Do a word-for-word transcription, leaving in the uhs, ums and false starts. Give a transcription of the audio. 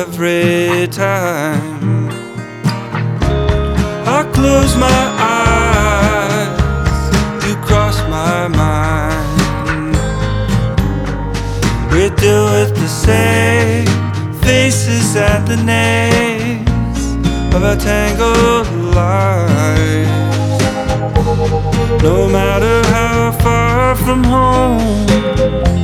every time I close my eyes, you cross my mind. We deal with the same faces and the names of our tangled lives. No matter how far from home,